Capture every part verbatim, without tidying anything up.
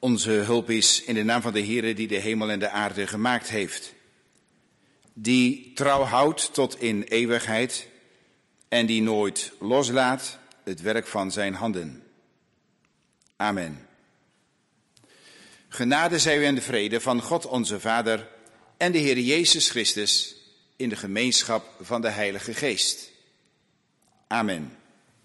Onze hulp is in de naam van de Heere die de hemel en de aarde gemaakt heeft. Die trouw houdt tot in eeuwigheid en die nooit loslaat het werk van zijn handen. Amen. Genade zij u en de vrede van God onze Vader en de Heer Jezus Christus in de gemeenschap van de Heilige Geest. Amen.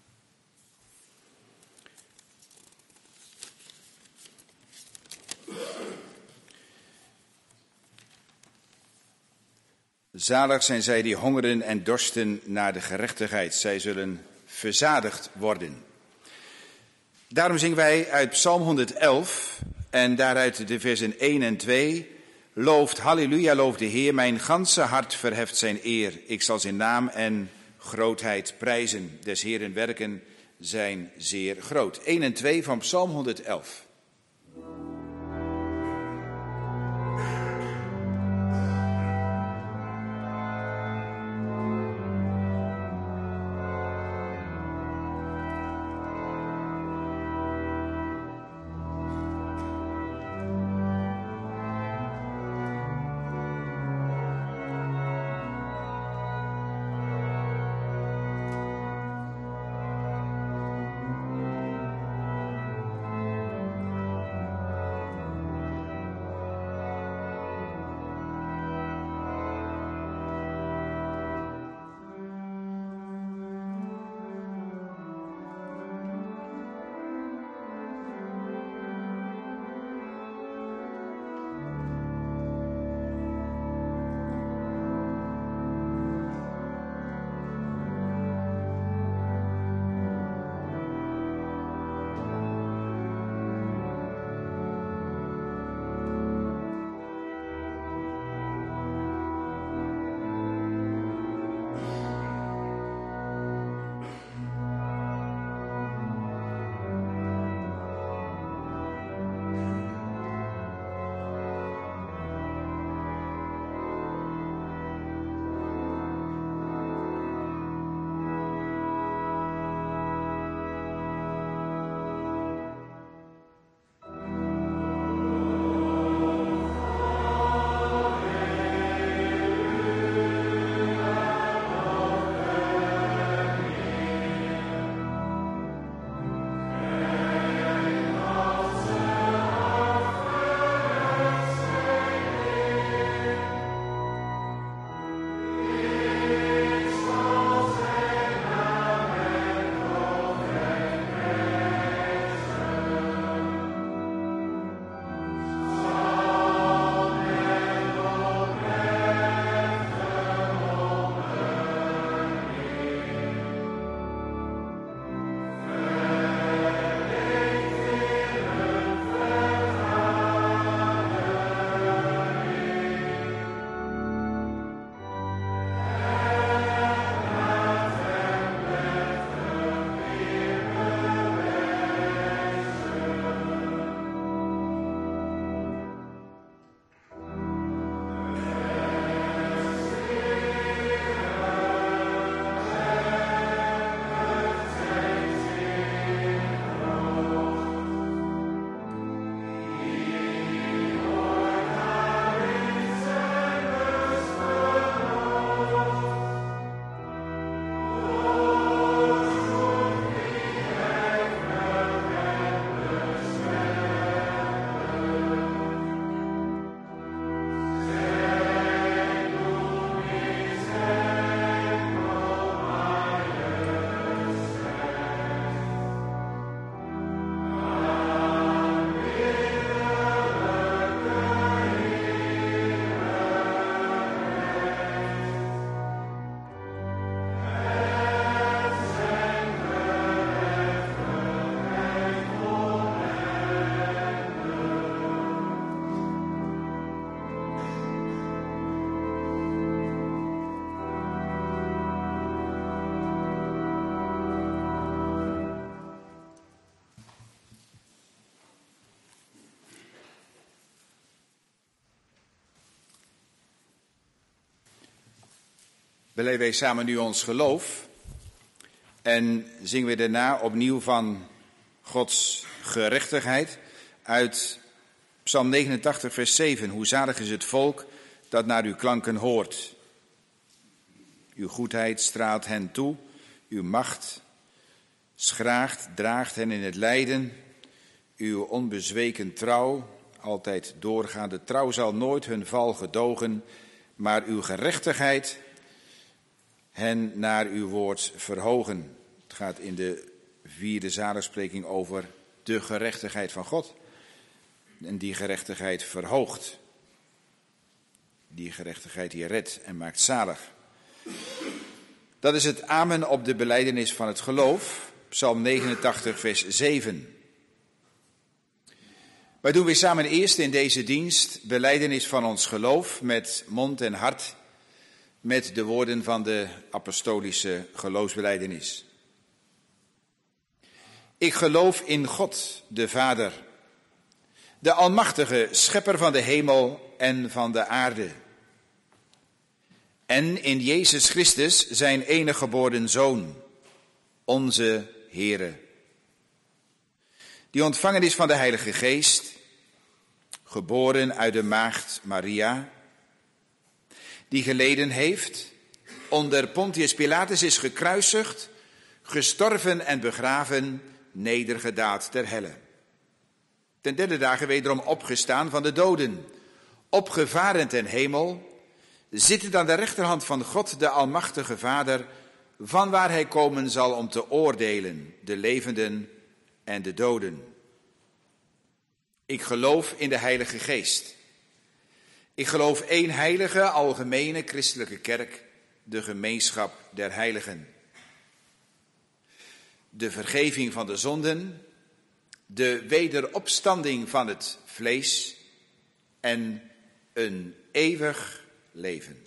Zalig zijn zij die hongeren en dorsten naar de gerechtigheid. Zij zullen verzadigd worden. Daarom zingen wij uit Psalm honderdelf en daaruit de versen één en twee. Looft, halleluja, loof de Heer, mijn ganse hart verheft zijn eer. Ik zal zijn naam en grootheid prijzen. Des Heeren werken zijn zeer groot. één en twee van Psalm honderdelf. Beleven wij samen nu ons geloof en zingen we daarna opnieuw van Gods gerechtigheid uit Psalm negenentachtig, vers zeven. Hoe zalig is het volk dat naar uw klanken hoort. Uw goedheid straalt hen toe, uw macht schraagt, draagt hen in het lijden. Uw onbezweken trouw, altijd doorgaande trouw, zal nooit hun val gedogen, maar uw gerechtigheid hen naar uw woord verhogen. Het gaat in de vierde zaligspreking over de gerechtigheid van God. En die gerechtigheid verhoogt. Die gerechtigheid die redt en maakt zalig. Dat is het amen op de belijdenis van het geloof. Psalm negenentachtig, vers zeven. Wij doen weer samen eerst in deze dienst belijdenis van ons geloof met mond en hart, met de woorden van de apostolische geloofsbelijdenis. Ik geloof in God, de Vader, de almachtige schepper van de hemel en van de aarde. En in Jezus Christus, zijn enige geboren Zoon, onze Heere, die ontvangen is van de Heilige Geest, geboren uit de maagd Maria, die geleden heeft, onder Pontius Pilatus is gekruisigd, gestorven en begraven, nedergedaald ter helle. Ten derde dagen wederom opgestaan van de doden, opgevaren ten hemel, zittend aan de rechterhand van God, de Almachtige Vader, van waar hij komen zal om te oordelen, de levenden en de doden. Ik geloof in de Heilige Geest. Ik geloof één heilige, algemene christelijke kerk, de gemeenschap der heiligen. De vergeving van de zonden, de wederopstanding van het vlees en een eeuwig leven.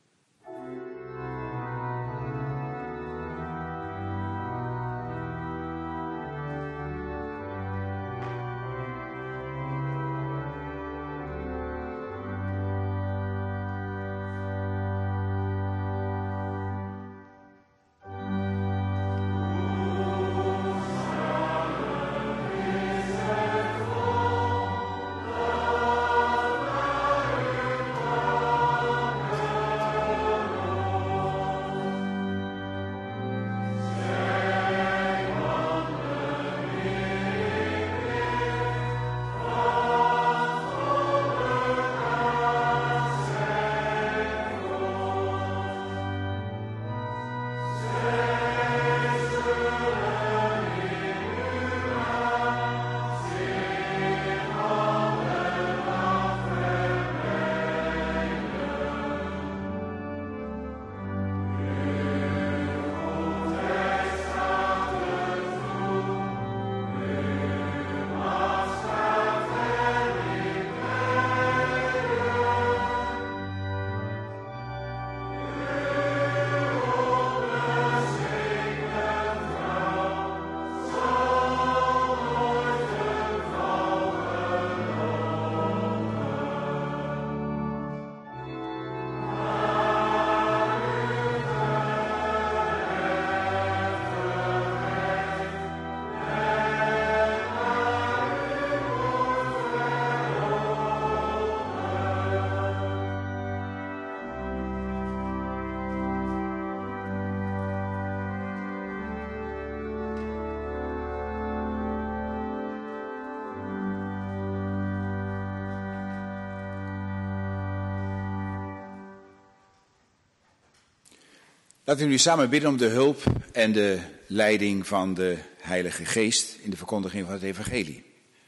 Laten we nu samen bidden om de hulp en de leiding van de Heilige Geest in de verkondiging van het evangelie.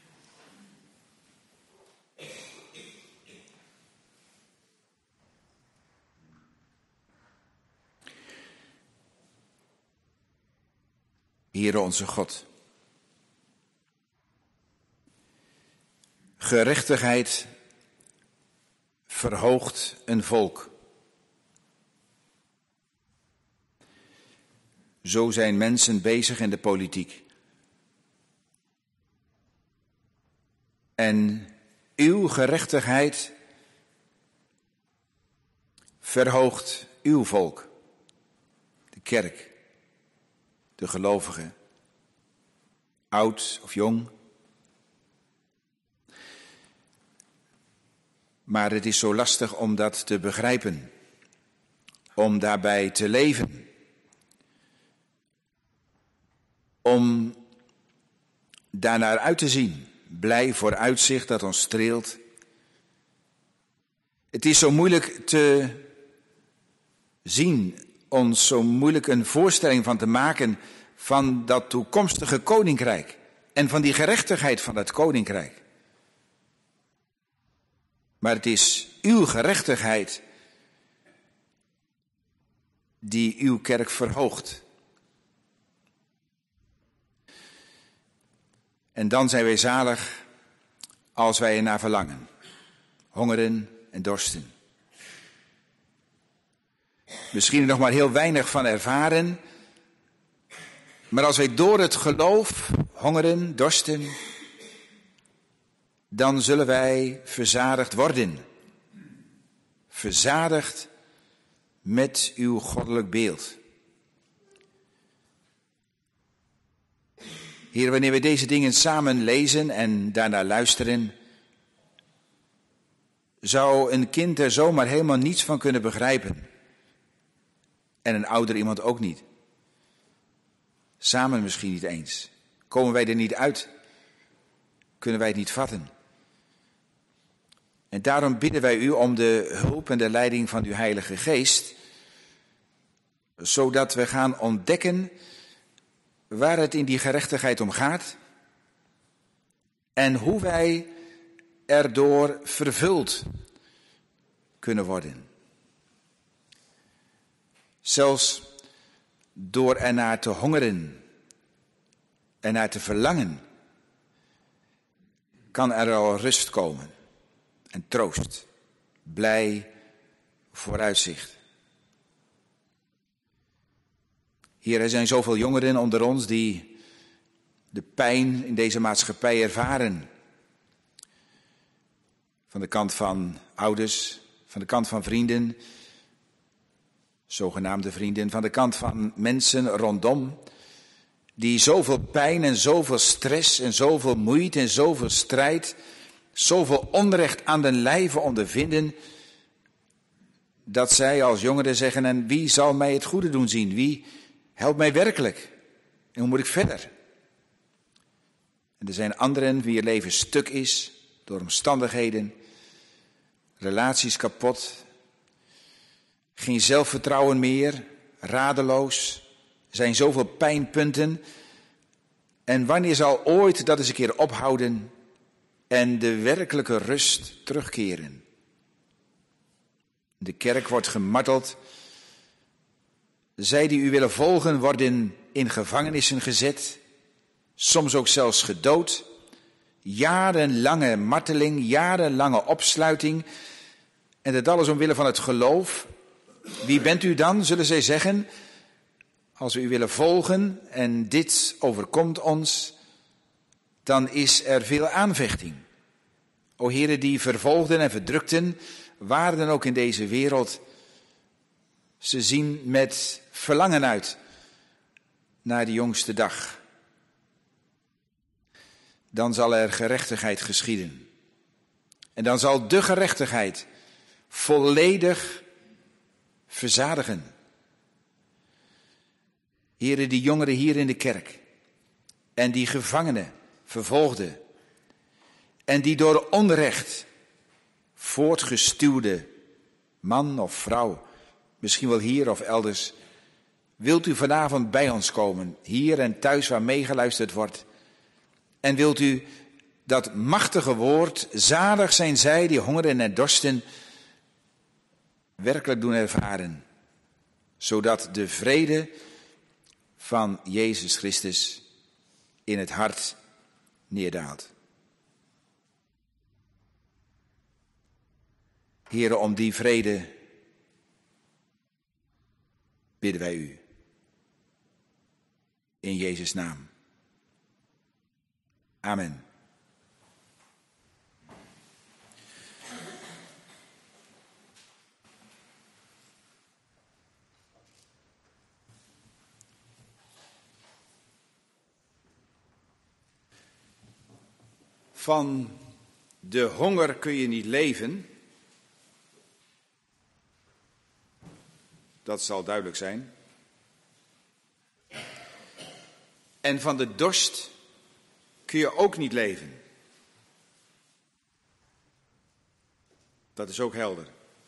Heere onze God, gerechtigheid verhoogt een volk. Zo zijn mensen bezig in de politiek. En uw gerechtigheid verhoogt uw volk, de kerk, de gelovigen, oud of jong. Maar het is zo lastig om dat te begrijpen, om daarbij te leven, om daarnaar uit te zien, blij vooruitzicht dat ons streelt. Het is zo moeilijk te zien, ons zo moeilijk een voorstelling van te maken van dat toekomstige koninkrijk en van die gerechtigheid van dat koninkrijk. Maar het is uw gerechtigheid die uw kerk verhoogt. En dan zijn wij zalig als wij ernaar verlangen, hongeren en dorsten. Misschien er nog maar heel weinig van ervaren, maar als wij door het geloof hongeren, dorsten, dan zullen wij verzadigd worden. Verzadigd met uw goddelijk beeld. Heer, wanneer we deze dingen samen lezen en daarna luisteren, zou een kind er zomaar helemaal niets van kunnen begrijpen. En een ouder iemand ook niet. Samen misschien niet eens. Komen wij er niet uit? Kunnen wij het niet vatten? En daarom bidden wij u om de hulp en de leiding van uw Heilige Geest, zodat we gaan ontdekken waar het in die gerechtigheid om gaat en hoe wij erdoor vervuld kunnen worden. Zelfs door ernaar te hongeren en naar te verlangen, kan er al rust komen en troost, blij vooruitzicht. Heer, er zijn zoveel jongeren onder ons die de pijn in deze maatschappij ervaren. Van de kant van ouders, van de kant van vrienden, zogenaamde vrienden, van de kant van mensen rondom, die zoveel pijn en zoveel stress en zoveel moeite en zoveel strijd, zoveel onrecht aan den lijve ondervinden, dat zij als jongeren zeggen: en wie zal mij het goede doen zien? Wie helpt mij werkelijk? En hoe moet ik verder? En er zijn anderen wie je leven stuk is door omstandigheden, relaties kapot, geen zelfvertrouwen meer, radeloos, er zijn zoveel pijnpunten. En wanneer zal ooit dat eens een keer ophouden en de werkelijke rust terugkeren? De kerk wordt gemarteld. Zij die u willen volgen worden in gevangenissen gezet, soms ook zelfs gedood. Jarenlange marteling, jarenlange opsluiting. En dat alles omwille van het geloof. Wie bent u dan, zullen zij zeggen, als we u willen volgen en dit overkomt ons, dan is er veel aanvechting. O heren, die vervolgden en verdrukten, waar dan ook in deze wereld, ze zien met verlangen uit naar de jongste dag. Dan zal er gerechtigheid geschieden. En dan zal de gerechtigheid volledig verzadigen. Heren, die jongeren hier in de kerk en die gevangenen, vervolgden en die door onrecht voortgestuwde man of vrouw, misschien wel hier of elders, wilt u vanavond bij ons komen, hier en thuis waar meegeluisterd wordt, en wilt u dat machtige woord, zalig zijn zij die hongeren en dorsten, werkelijk doen ervaren, zodat de vrede van Jezus Christus in het hart neerdaalt. Heren, om die vrede bidden wij u. In Jezus' naam. Amen. Van de honger kun je niet leven, Dat zal duidelijk zijn. En van de dorst kun je ook niet leven. Dat is ook helder.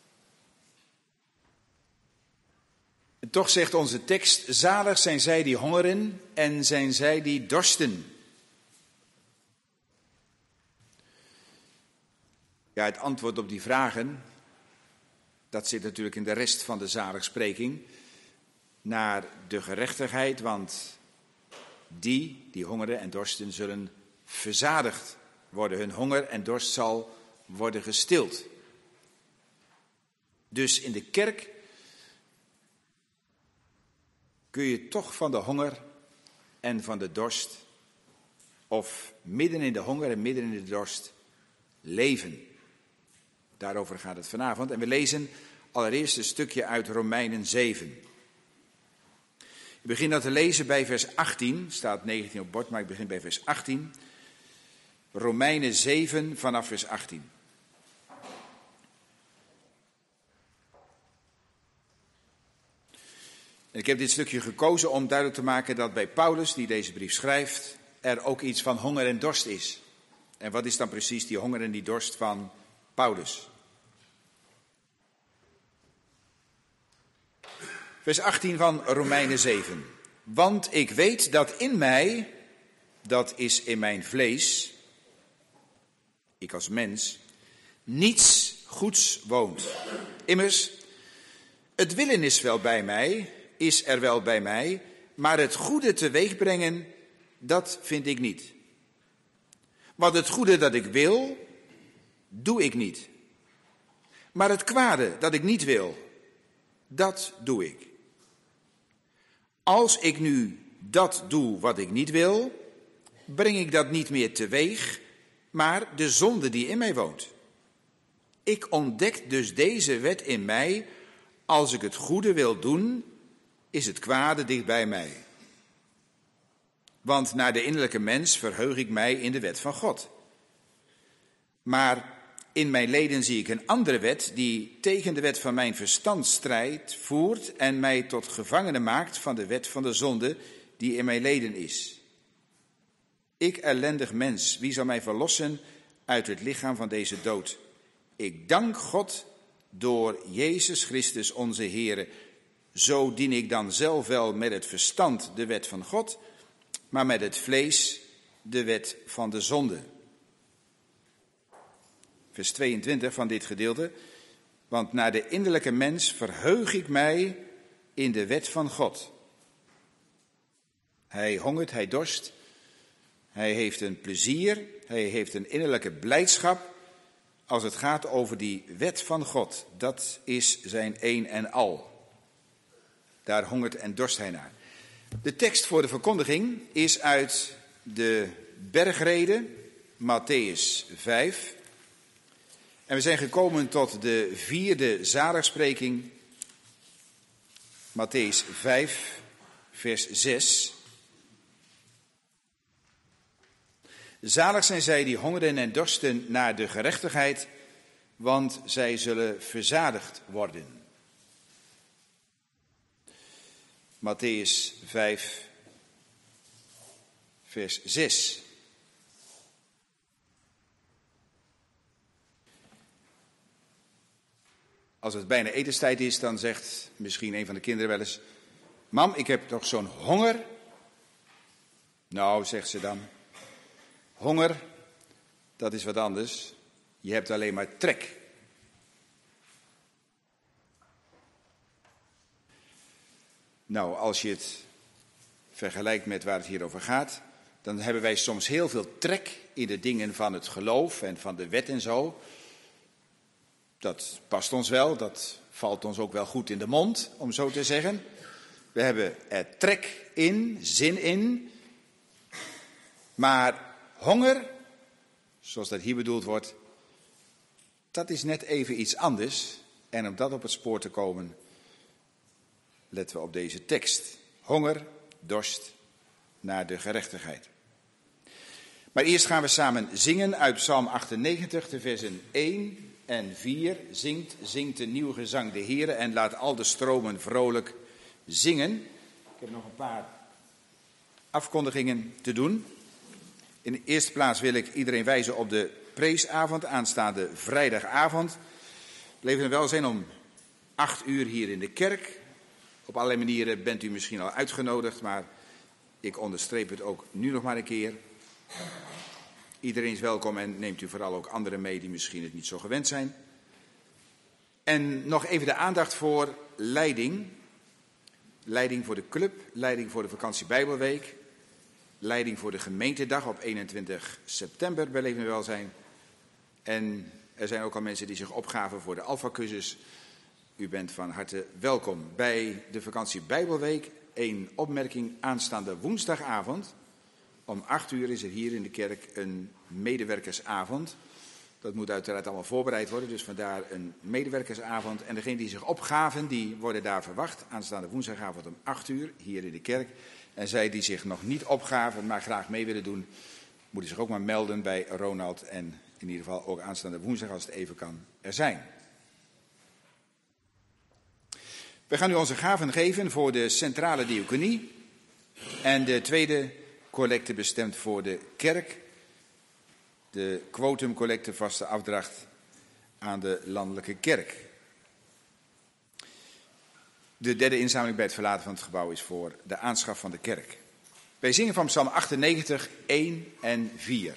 En toch zegt onze tekst, zalig zijn zij die hongeren en zijn zij die dorsten. Ja, het antwoord op die vragen, dat zit natuurlijk in de rest van de zaligspreking. Naar de gerechtigheid, want die, die hongeren en dorsten, zullen verzadigd worden. Hun honger en dorst zal worden gestild. Dus in de kerk kun je toch van de honger en van de dorst, of midden in de honger en midden in de dorst, leven. Daarover gaat het vanavond. En we lezen allereerst een stukje uit Romeinen zeven. Ik begin dat te lezen bij vers achttien. Staat negentien op het bord, maar ik begin bij vers achttien. Romeinen zeven vanaf vers achttien. En ik heb dit stukje gekozen om duidelijk te maken dat bij Paulus, die deze brief schrijft, er ook iets van honger en dorst is. En wat is dan precies die honger en die dorst van Paulus? Vers achttien van Romeinen zeven. Want ik weet dat in mij, dat is in mijn vlees, ik als mens, niets goeds woont. Immers, het willen is wel bij mij, is er wel bij mij, maar het goede teweeg brengen, dat vind ik niet. Want het goede dat ik wil, doe ik niet. Maar het kwade dat ik niet wil, dat doe ik. Als ik nu dat doe wat ik niet wil, breng ik dat niet meer teweeg, maar de zonde die in mij woont. Ik ontdek dus deze wet in mij, als ik het goede wil doen, is het kwade dicht bij mij. Want naar de innerlijke mens verheug ik mij in de wet van God. Maar in mijn leden zie ik een andere wet die tegen de wet van mijn verstand strijdt, voert en mij tot gevangene maakt van de wet van de zonde die in mijn leden is. Ik ellendig mens, wie zal mij verlossen uit het lichaam van deze dood? Ik dank God door Jezus Christus onze Heere. Zo dien ik dan zelf wel met het verstand de wet van God, maar met het vlees de wet van de zonde. Vers tweeëntwintig van dit gedeelte. Want naar de innerlijke mens verheug ik mij in de wet van God. Hij hongert, hij dorst. Hij heeft een plezier, hij heeft een innerlijke blijdschap als het gaat over die wet van God. Dat is zijn een en al. Daar hongert en dorst hij naar. De tekst voor de verkondiging is uit de bergrede, Mattheüs vijf. En we zijn gekomen tot de vierde zaligspreking, Mattheüs vijf, vers zes. Zalig zijn zij die hongeren en dorsten naar de gerechtigheid, want zij zullen verzadigd worden. Mattheüs vijf, vers zes. Als het bijna etenstijd is, dan zegt misschien een van de kinderen wel eens: Mam, ik heb toch zo'n honger? Nou, zegt ze dan, honger, dat is wat anders. Je hebt alleen maar trek. Nou, als je het vergelijkt met waar het hier over gaat, dan hebben wij soms heel veel trek in de dingen van het geloof en van de wet en zo. Dat past ons wel, dat valt ons ook wel goed in de mond, om zo te zeggen. We hebben er trek in, zin in. Maar honger, zoals dat hier bedoeld wordt, dat is net even iets anders. En om dat op het spoor te komen, letten we op deze tekst. Honger, dorst naar de gerechtigheid. Maar eerst gaan we samen zingen uit Psalm achtennegentig, de versen één en vier. Zingt, zingt een nieuw gezang de Heere en laat al de stromen vrolijk zingen. Ik heb nog een paar afkondigingen te doen. In de eerste plaats wil ik iedereen wijzen op de preesavond, aanstaande vrijdagavond. Leven wel zijn om acht uur hier in de kerk. Op allerlei manieren bent u misschien al uitgenodigd, maar ik onderstreep het ook nu nog maar een keer. Iedereen is welkom en neemt u vooral ook anderen mee die misschien het niet zo gewend zijn. En nog even de aandacht voor leiding. Leiding voor de club, leiding voor de vakantie Bijbelweek. Leiding voor de gemeentedag op eenentwintig september bij Leven en Welzijn. En er zijn ook al mensen die zich opgaven voor de Alpha-cursus. U bent van harte welkom. Bij de vakantie Bijbelweek een opmerking aanstaande woensdagavond. Om acht uur is er hier in de kerk een medewerkersavond. Dat moet uiteraard allemaal voorbereid worden, dus vandaar een medewerkersavond. En degenen die zich opgaven, die worden daar verwacht. Aanstaande woensdagavond om acht uur hier in de kerk. En zij die zich nog niet opgaven, maar graag mee willen doen, moeten zich ook maar melden bij Ronald. En in ieder geval ook aanstaande woensdag, als het even kan, er zijn. We gaan nu onze gaven geven voor de centrale diaconie. En de tweede collecte bestemd voor de kerk. De quotumcollecte vaste afdracht aan de landelijke kerk. De derde inzameling bij het verlaten van het gebouw is voor de aanschaf van de kerk. Wij zingen van Psalm achtennegentig, één en vier.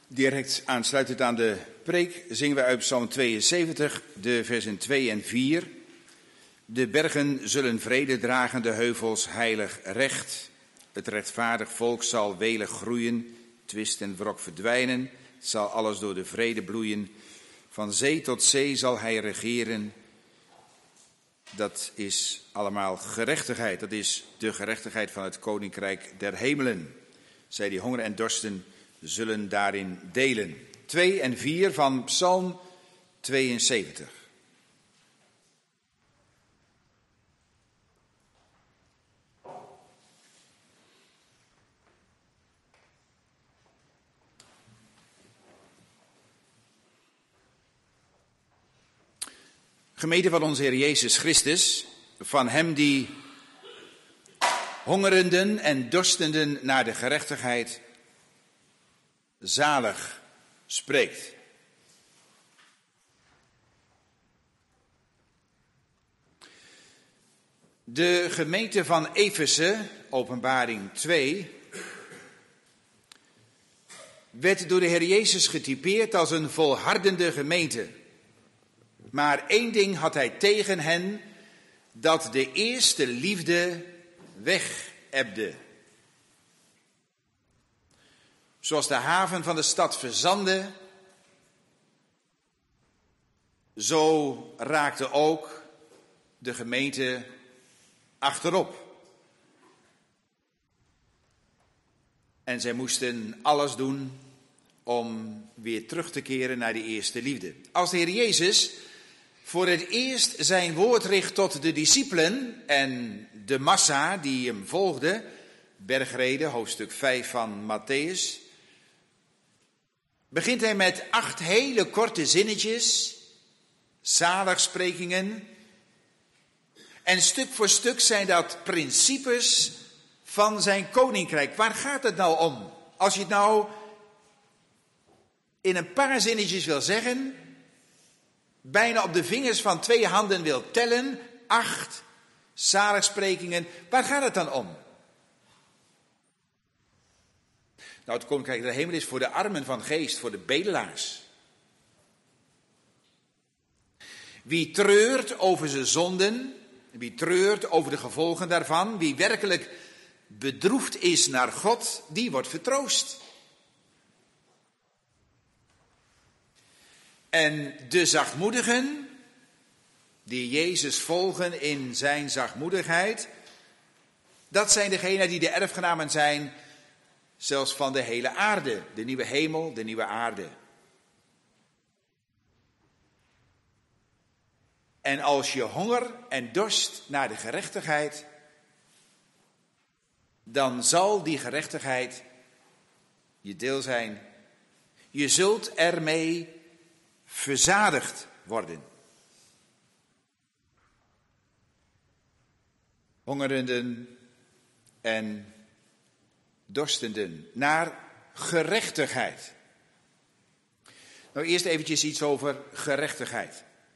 Direct aansluitend aan de preek zingen we uit Psalm tweeënzeventig, de versen twee en vier. De bergen zullen vrede dragen, de heuvels heilig recht. Het rechtvaardig volk zal welig groeien, twist en wrok verdwijnen. Het zal alles door de vrede bloeien. Van zee tot zee zal hij regeren. Dat is allemaal gerechtigheid. Dat is de gerechtigheid van het koninkrijk der hemelen. Zij die hongeren en dorsten zullen daarin delen. twee en vier van Psalm tweeënzeventig. Gemeente van onze Heer Jezus Christus, van hem die hongerenden en dorstenden naar de gerechtigheid zalig spreekt. De gemeente van Efeze, Openbaring twee, werd door de Heer Jezus getypeerd als een volhardende gemeente. Maar één ding had hij tegen hen, dat de eerste liefde weg-ebde. Zoals de haven van de stad verzandde, zo raakte ook de gemeente achterop. En zij moesten alles doen om weer terug te keren naar de eerste liefde. Als de Heer Jezus voor het eerst zijn woord richt tot de discipelen en de massa die hem volgde, bergreden, hoofdstuk vijf van Matthäus, begint hij met acht hele korte zinnetjes, zaligsprekingen. En stuk voor stuk zijn dat principes van zijn koninkrijk. Waar gaat het nou om? Als je het nou in een paar zinnetjes wil zeggen, bijna op de vingers van twee handen wil tellen, acht zaligsprekingen, waar gaat het dan om? Nou, het koninkrijk der hemel is voor de armen van geest, voor de bedelaars. Wie treurt over zijn zonden, wie treurt over de gevolgen daarvan, wie werkelijk bedroefd is naar God, die wordt vertroost. En de zachtmoedigen, die Jezus volgen in zijn zachtmoedigheid, dat zijn degenen die de erfgenamen zijn, zelfs van de hele aarde, de nieuwe hemel, de nieuwe aarde. En als je honger en dorst naar de gerechtigheid, dan zal die gerechtigheid je deel zijn. Je zult ermee verzadigd worden. Hongerenden en dorstenden naar gerechtigheid. Nou, eerst eventjes iets over gerechtigheid.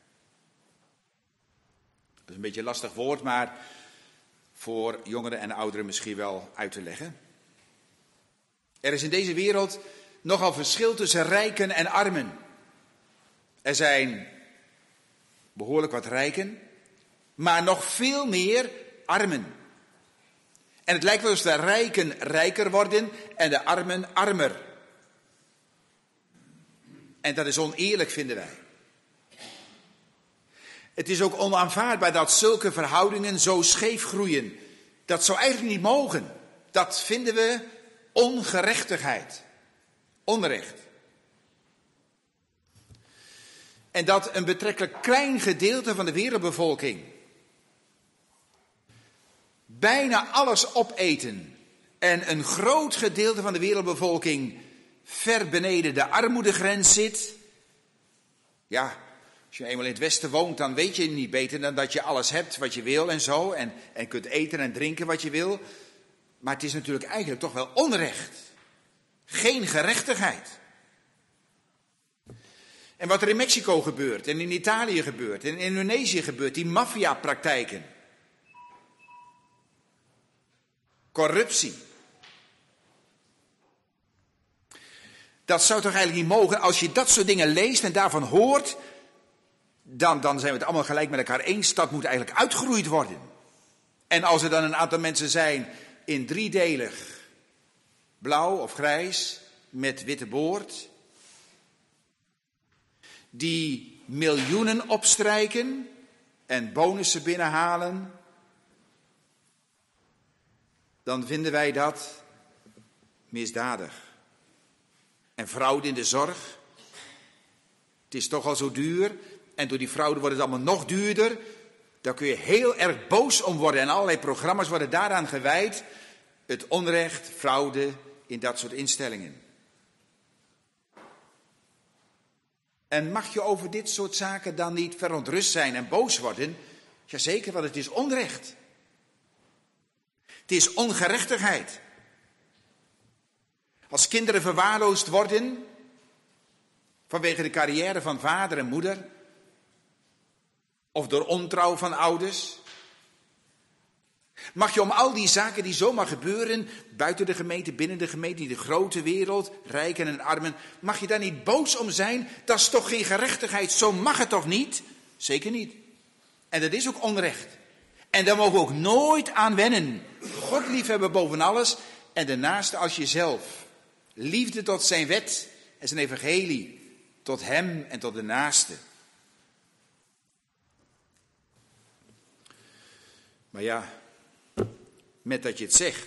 Dat is een beetje een lastig woord, maar voor jongeren en ouderen misschien wel uit te leggen. Er is in deze wereld nogal verschil tussen rijken en armen. Er zijn behoorlijk wat rijken, maar nog veel meer armen. En het lijkt wel alsof de rijken rijker worden en de armen armer. En dat is oneerlijk, vinden wij. Het is ook onaanvaardbaar dat zulke verhoudingen zo scheef groeien. Dat zou eigenlijk niet mogen. Dat vinden we ongerechtigheid. Onrecht. En dat een betrekkelijk klein gedeelte van de wereldbevolking bijna alles opeten en een groot gedeelte van de wereldbevolking ver beneden de armoedegrens zit. Ja, als je eenmaal in het Westen woont, dan weet je niet beter dan dat je alles hebt wat je wil en zo. En, en kunt eten en drinken wat je wil. Maar het is natuurlijk eigenlijk toch wel onrecht. Geen gerechtigheid. En wat er in Mexico gebeurt en in Italië gebeurt en in Indonesië gebeurt, die maffiapraktijken. Corruptie. Dat zou toch eigenlijk niet mogen? Als je dat soort dingen leest en daarvan hoort, dan, dan zijn we het allemaal gelijk met elkaar eens. Dat moet eigenlijk uitgeroeid worden. En als er dan een aantal mensen zijn in driedelig, blauw of grijs, met witte boord, die miljoenen opstrijken en bonussen binnenhalen, dan vinden wij dat misdadig. En fraude in de zorg. Het is toch al zo duur. En door die fraude wordt het allemaal nog duurder. Daar kun je heel erg boos om worden. En allerlei programma's worden daaraan gewijd. Het onrecht, fraude in dat soort instellingen. En mag je over dit soort zaken dan niet verontrust zijn en boos worden? Jazeker, want het is onrecht. Het is ongerechtigheid. Als kinderen verwaarloosd worden vanwege de carrière van vader en moeder, of door ontrouw van ouders, mag je om al die zaken die zomaar gebeuren, buiten de gemeente, binnen de gemeente, in de grote wereld, rijken en armen, mag je daar niet boos om zijn? Dat is toch geen gerechtigheid, zo mag het toch niet? Zeker niet. En dat is ook onrecht. En daar mogen we ook nooit aan wennen. God liefhebben boven alles en de naaste als jezelf. Liefde tot zijn wet en zijn evangelie, tot hem en tot de naaste. Maar ja, met dat je het zegt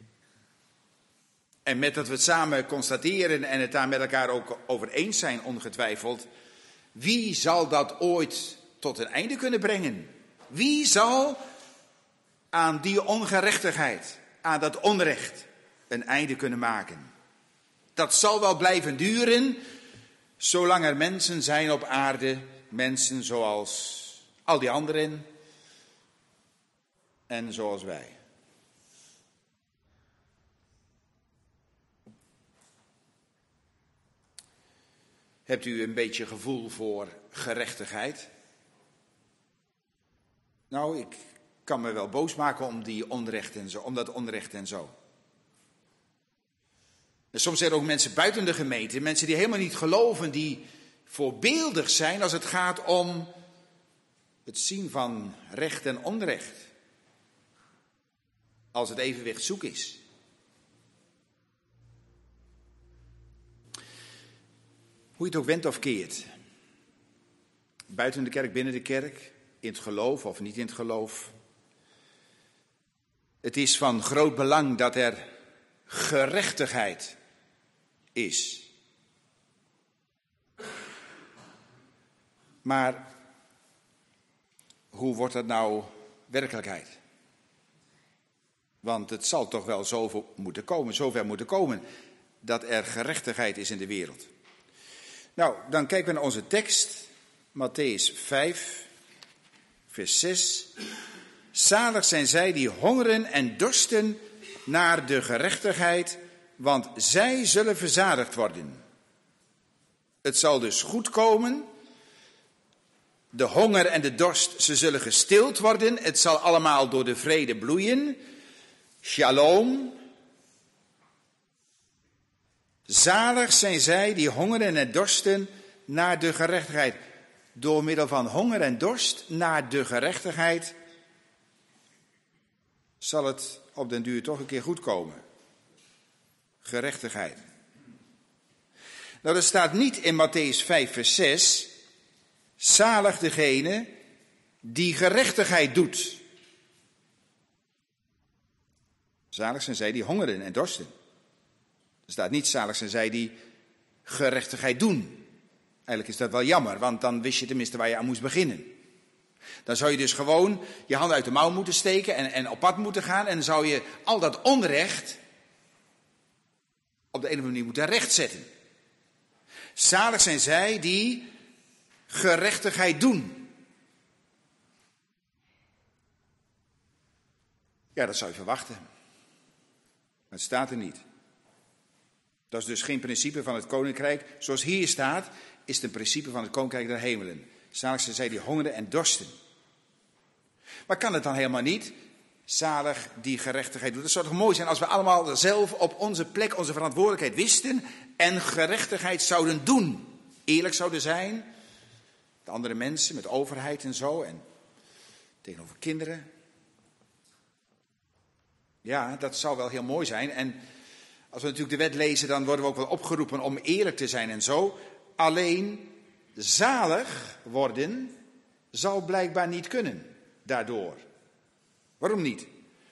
en met dat we het samen constateren en het daar met elkaar ook over eens zijn, ongetwijfeld, wie zal dat ooit tot een einde kunnen brengen? Wie zal aan die ongerechtigheid, aan dat onrecht, een einde kunnen maken? Dat zal wel blijven duren, zolang er mensen zijn op aarde, mensen zoals al die anderen en zoals wij. Hebt u een beetje gevoel voor gerechtigheid? Nou, ik kan me wel boos maken om die onrecht en zo, om dat onrecht en zo. En soms zijn er ook mensen buiten de gemeente, mensen die helemaal niet geloven, die voorbeeldig zijn als het gaat om het zien van recht en onrecht. Als het evenwicht zoek is. Hoe je het ook wendt of keert. Buiten de kerk, binnen de kerk, in het geloof of niet in het geloof. Het is van groot belang dat er gerechtigheid is. Maar hoe wordt dat nou werkelijkheid? Want het zal toch wel zo moeten komen, zover moeten komen dat er gerechtigheid is in de wereld. Nou, dan kijken we naar onze tekst, Mattheüs vijf, vers zes. Zalig zijn zij die hongeren en dorsten naar de gerechtigheid, want zij zullen verzadigd worden. Het zal dus goed komen. De honger en de dorst, ze zullen gestild worden. Het zal allemaal door de vrede bloeien. Shalom. Zalig zijn zij die hongeren en dorsten naar de gerechtigheid. Door middel van honger en dorst naar de gerechtigheid zal het op den duur toch een keer goed komen. Gerechtigheid. Nou, er staat niet in Mattheüs vijf vers zes, zalig degene die gerechtigheid doet. Zalig zijn zij die hongeren en dorsten. Er staat niet zalig zijn zij die gerechtigheid doen. Eigenlijk is dat wel jammer, want dan wist je tenminste waar je aan moest beginnen. Dan zou je dus gewoon je handen uit de mouw moeten steken en, en op pad moeten gaan. En dan zou je al dat onrecht op de een of andere manier moeten rechtzetten. Zalig zijn zij die gerechtigheid doen. Ja, dat zou je verwachten. Maar het staat er niet. Dat is dus geen principe van het koninkrijk. Zoals hier staat, is het een principe van het koninkrijk der hemelen. Zalig zijn zij die hongeren en dorsten. Maar kan het dan helemaal niet? Zalig die gerechtigheid doet. Het zou toch mooi zijn als we allemaal zelf op onze plek onze verantwoordelijkheid wisten en gerechtigheid zouden doen. Eerlijk zouden zijn met andere mensen, met overheid en zo en tegenover kinderen. Ja, dat zou wel heel mooi zijn. En als we natuurlijk de wet lezen, dan worden we ook wel opgeroepen om eerlijk te zijn en zo. Alleen zalig worden zal blijkbaar niet kunnen daardoor. Waarom niet?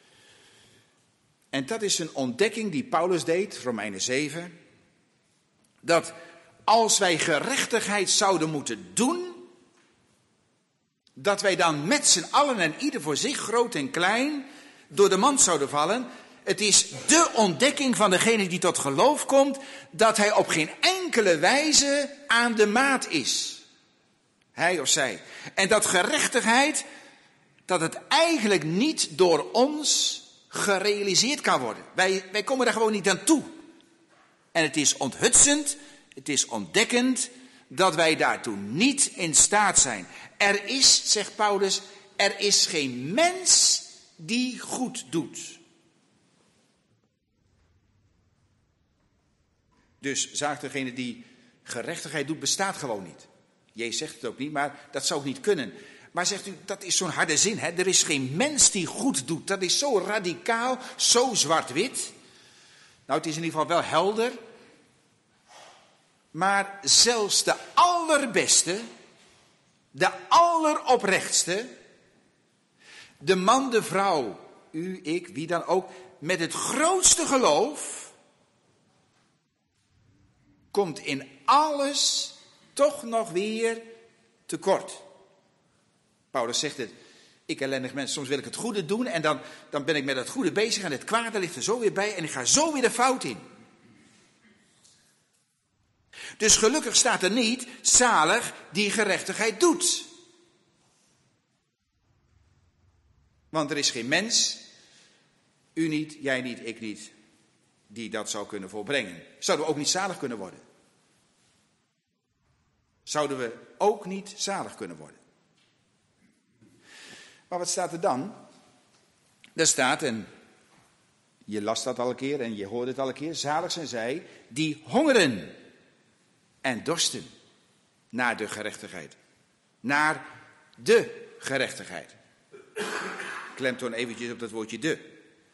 En dat is een ontdekking die Paulus deed, Romeinen zeven. Dat als wij gerechtigheid zouden moeten doen, dat wij dan met z'n allen en ieder voor zich, groot en klein, door de mand zouden vallen. Het is de ontdekking van degene die tot geloof komt, dat hij op geen enkele wijze aan de maat is. Hij of zij. En dat gerechtigheid, dat het eigenlijk niet door ons gerealiseerd kan worden. Wij, wij komen daar gewoon niet aan toe. En het is onthutsend, het is ontdekkend, dat wij daartoe niet in staat zijn. Er is, zegt Paulus, er is geen mens die goed doet. Dus zaak degene die gerechtigheid doet, bestaat gewoon niet. Jezus zegt het ook niet, maar dat zou ook niet kunnen. Maar zegt u, dat is zo'n harde zin, hè? Er is geen mens die goed doet. Dat is zo radicaal, zo zwart-wit. Nou, het is in ieder geval wel helder. Maar zelfs de allerbeste, de alleroprechtste, de man, de vrouw, u, ik, wie dan ook, met het grootste geloof, komt in alles toch nog weer tekort. Paulus zegt het, ik ellendig mens, soms wil ik het goede doen en dan, dan ben ik met het goede bezig en het kwade ligt er zo weer bij en ik ga zo weer de fout in. Dus gelukkig staat er niet, zalig die gerechtigheid doet. Want er is geen mens, u niet, jij niet, ik niet, die dat zou kunnen volbrengen. Zouden we ook niet zalig kunnen worden? Zouden we ook niet zalig kunnen worden? Maar wat staat er dan? Er staat, en je las dat al een keer en je hoorde het al een keer, zalig zijn zij die hongeren en dorsten naar de gerechtigheid. Naar de gerechtigheid. Klemtoon eventjes op dat woordje de.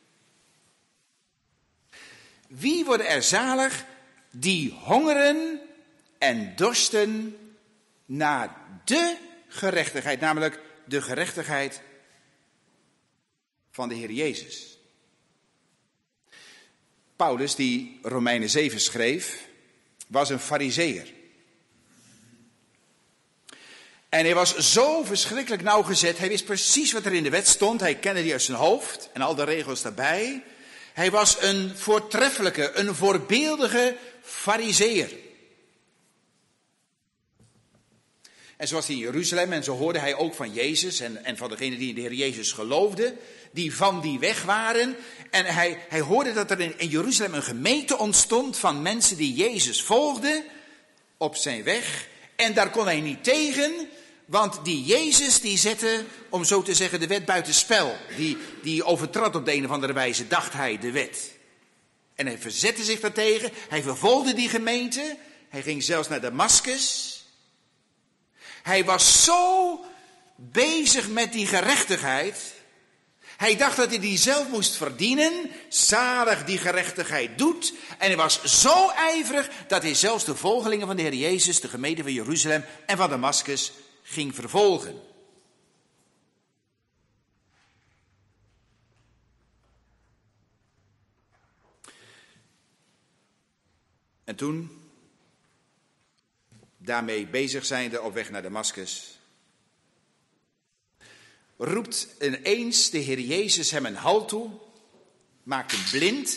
Wie worden er zalig die hongeren en dorsten naar de gerechtigheid, namelijk de gerechtigheid van de Heer Jezus. Paulus, die Romeinen zeven schreef, was een farizeeër. En hij was zo verschrikkelijk nauwgezet, hij wist precies wat er in de wet stond, hij kende die uit zijn hoofd en al de regels daarbij. Hij was een voortreffelijke, een voorbeeldige farizeeër. En zoals hij in Jeruzalem, en zo hoorde hij ook van Jezus en, en van degenen die in de Heer Jezus geloofden, die van die weg waren. En hij, hij hoorde dat er in, in Jeruzalem een gemeente ontstond van mensen die Jezus volgden op zijn weg. En daar kon hij niet tegen, want die Jezus die zette, om zo te zeggen, de wet buitenspel. Die, die overtrad op de een of andere wijze, dacht hij, de wet. En hij verzette zich daartegen, hij vervolgde die gemeente, hij ging zelfs naar Damaskus. Hij was zo bezig met die gerechtigheid. Hij dacht dat hij die zelf moest verdienen. Zalig die gerechtigheid doet. En hij was zo ijverig dat hij zelfs de volgelingen van de Heer Jezus, de gemeente van Jeruzalem en van Damaskus, ging vervolgen. En toen, daarmee bezig zijnde op weg naar Damaskus, roept ineens de Heer Jezus hem een halt toe, maakt hem blind,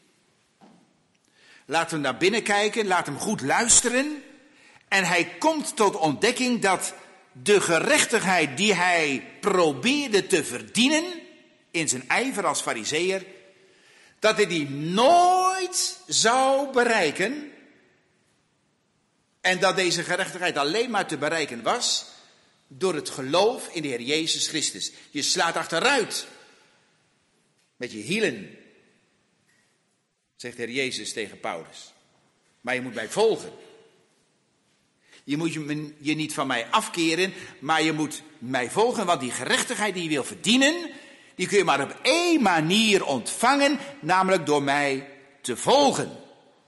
laat hem naar binnen kijken, laat hem goed luisteren en hij komt tot ontdekking dat de gerechtigheid die hij probeerde te verdienen in zijn ijver als farizeeër, dat hij die nooit zou bereiken en dat deze gerechtigheid alleen maar te bereiken was door het geloof in de Heer Jezus Christus. Je slaat achteruit met je hielen, zegt de Heer Jezus tegen Paulus. Maar je moet mij volgen. Je moet je, je niet van mij afkeren, maar je moet mij volgen. Want die gerechtigheid die je wil verdienen, die kun je maar op één manier ontvangen, namelijk door mij te volgen.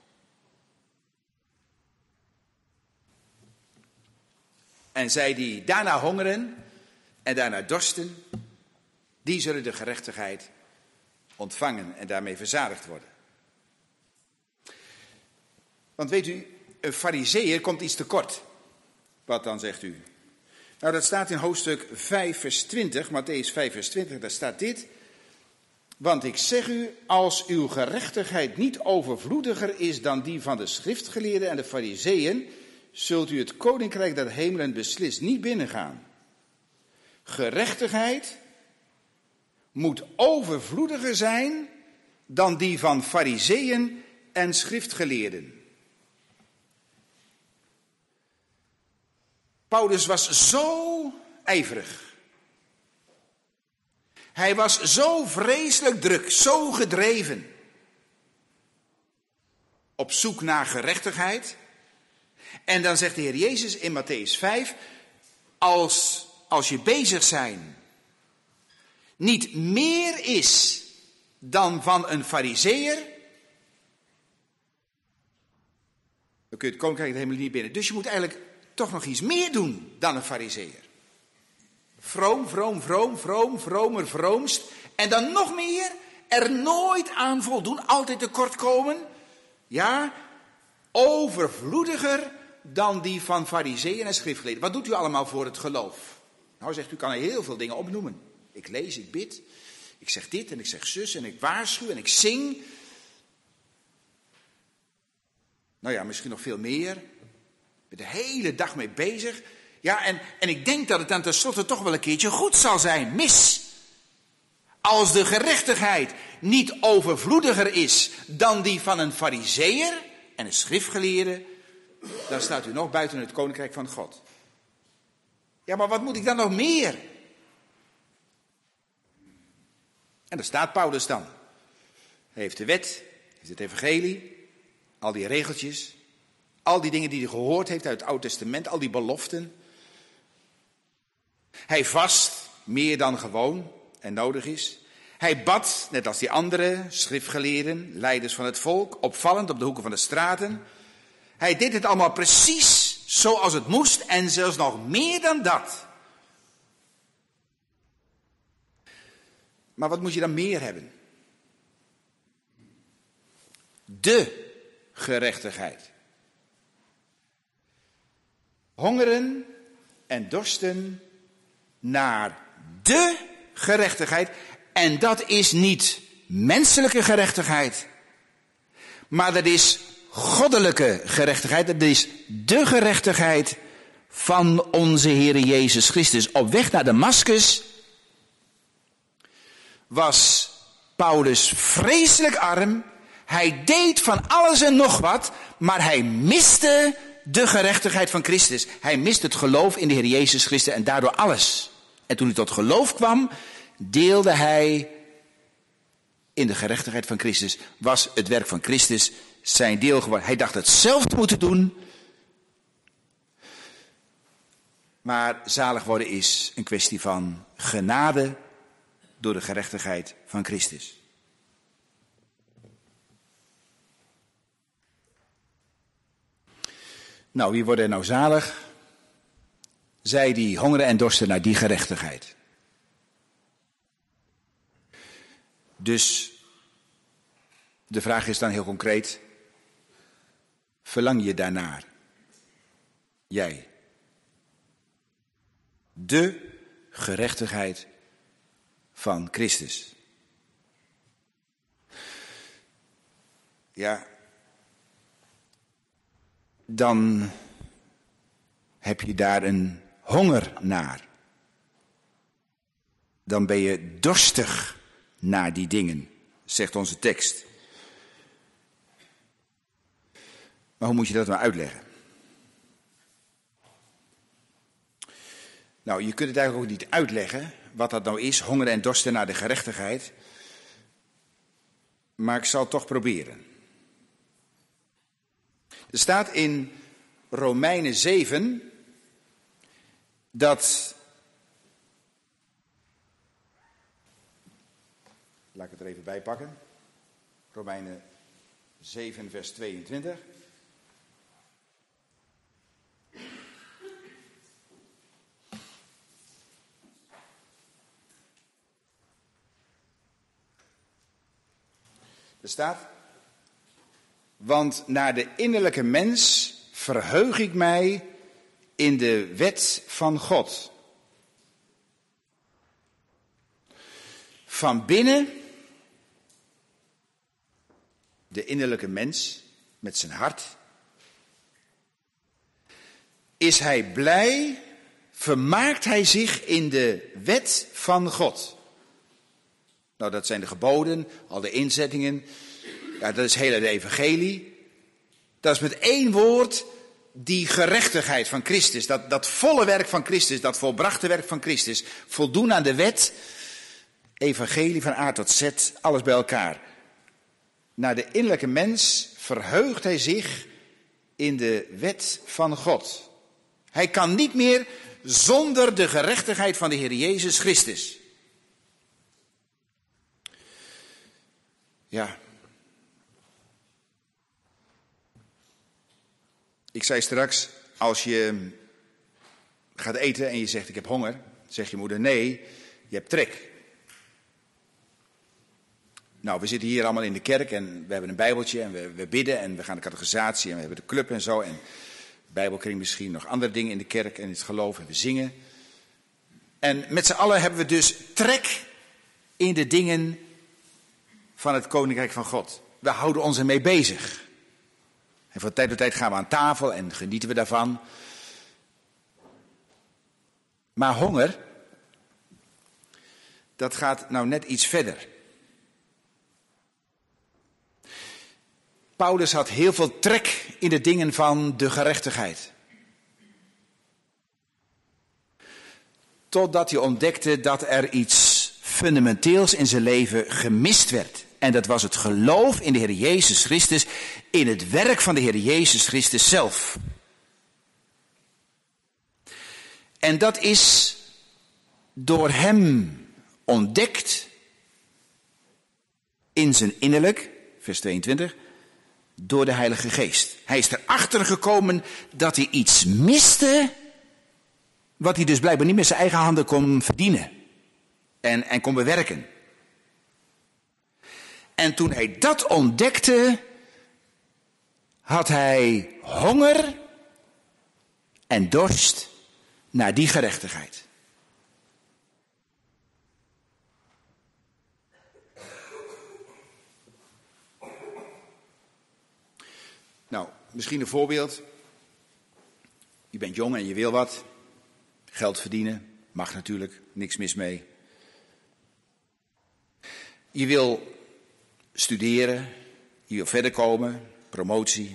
En zij die daarna hongeren en daarna dorsten, die zullen de gerechtigheid ontvangen en daarmee verzadigd worden. Want weet u, een farizeeër komt iets tekort. Wat dan, zegt u? Nou, dat staat in hoofdstuk vijf vers twintig, Mattheüs vijf vers twintig, daar staat dit. Want ik zeg u, als uw gerechtigheid niet overvloediger is dan die van de schriftgeleerden en de farizeeën, zult u het koninkrijk der hemelen beslist niet binnengaan. Gerechtigheid moet overvloediger zijn dan die van farizeeën en schriftgeleerden. Paulus was zo ijverig. Hij was zo vreselijk druk, zo gedreven. Op zoek naar gerechtigheid. En dan zegt de Heer Jezus in Mattheüs vijf, als, als je bezig zijn niet meer is dan van een farizeeër, dan kun je het koninkrijk der hemelen niet binnen. Dus je moet eigenlijk toch nog iets meer doen dan een farizeeër. Vroom, vroom, vroom, vroom, vromer, vroomst. En dan nog meer, er nooit aan voldoen, altijd tekort komen. Ja, overvloediger dan die van farizeeën en schriftgeleerden. Wat doet u allemaal voor het geloof? Nou, zegt u, kan er heel veel dingen opnoemen. Ik lees, ik bid, ik zeg dit en ik zeg zus en ik waarschuw en ik zing. Nou ja, misschien nog veel meer. Ik ben de hele dag mee bezig. Ja, en, en ik denk dat het dan tenslotte toch wel een keertje goed zal zijn. Mis. Als de gerechtigheid niet overvloediger is dan die van een farizeeër en een schriftgeleerde, dan staat u nog buiten het koninkrijk van God. Ja, maar wat moet ik dan nog meer? En daar staat Paulus dan. Hij heeft de wet, heeft het evangelie, al die regeltjes, al die dingen die hij gehoord heeft uit het Oude Testament, al die beloften. Hij vast meer dan gewoon en nodig is. Hij bad, net als die andere schriftgeleerden, leiders van het volk, opvallend op de hoeken van de straten. Hij deed het allemaal precies zoals het moest en zelfs nog meer dan dat. Maar wat moet je dan meer hebben? De gerechtigheid. Hongeren en dorsten naar de gerechtigheid. En dat is niet menselijke gerechtigheid, maar dat is goddelijke gerechtigheid. Dat is de gerechtigheid van onze Heere Jezus Christus. Op weg naar Damaskus was Paulus vreselijk arm. Hij deed van alles en nog wat, maar hij miste de gerechtigheid van Christus. Hij miste het geloof in de Heer Jezus Christus en daardoor alles. En toen hij tot geloof kwam, deelde hij in de gerechtigheid van Christus. Was het werk van Christus zijn deel geworden. Hij dacht het zelf te moeten doen. Maar zalig worden is een kwestie van genade door de gerechtigheid van Christus. Nou, wie worden er nou zalig? Zij die hongeren en dorsten naar die gerechtigheid. Dus de vraag is dan heel concreet: verlang je daarnaar? Jij. De gerechtigheid van Christus. Ja, dan heb je daar een honger naar. Dan ben je dorstig naar die dingen, zegt onze tekst. Maar hoe moet je dat nou uitleggen? Nou, je kunt het eigenlijk ook niet uitleggen wat dat nou is, honger en dorsten naar de gerechtigheid. maar ik zal het toch proberen. Er staat in Romeinen zeven dat... Laat ik het er even bij pakken. Romeinen zeven, vers tweeëntwintig. Er staat: want naar de innerlijke mens verheug ik mij in de wet van God. Van binnen, de innerlijke mens met zijn hart, is hij blij, vermaakt hij zich in de wet van God. Nou, dat zijn de geboden, al de inzettingen. Ja, dat is heel het evangelie. Dat is met één woord die gerechtigheid van Christus. Dat, dat volle werk van Christus, dat volbrachte werk van Christus. Voldoen aan de wet. Evangelie van A tot Z, alles bij elkaar. Naar de innerlijke mens verheugt hij zich in de wet van God. Hij kan niet meer zonder de gerechtigheid van de Heer Jezus Christus. Ja. Ik zei straks, als je gaat eten en je zegt ik heb honger, zegt je moeder nee, je hebt trek. Nou, we zitten hier allemaal in de kerk en we hebben een bijbeltje en we, we bidden en we gaan de catechisatie en we hebben de club en zo. En bijbelkring misschien, nog andere dingen in de kerk en in het geloof en we zingen. En met z'n allen hebben we dus trek in de dingen van het Koninkrijk van God. We houden ons ermee bezig. En van tijd tot tijd gaan we aan tafel en genieten we daarvan. Maar honger, dat gaat nou net iets verder. Paulus had heel veel trek in de dingen van de gerechtigheid. Totdat hij ontdekte dat er iets fundamenteels in zijn leven gemist werd. En dat was het geloof in de Heer Jezus Christus, in het werk van de Heer Jezus Christus zelf. En dat is door hem ontdekt in zijn innerlijk, vers tweeëntwintig, door de Heilige Geest. Hij is erachter gekomen dat hij iets miste, wat hij dus blijkbaar niet met zijn eigen handen kon verdienen en, en kon bewerken. En toen hij dat ontdekte, had hij honger en dorst naar die gerechtigheid. Nou, misschien een voorbeeld. Je bent jong en je wil wat. Geld verdienen, mag natuurlijk, niks mis mee. Je wil studeren, je wil verder komen, promotie.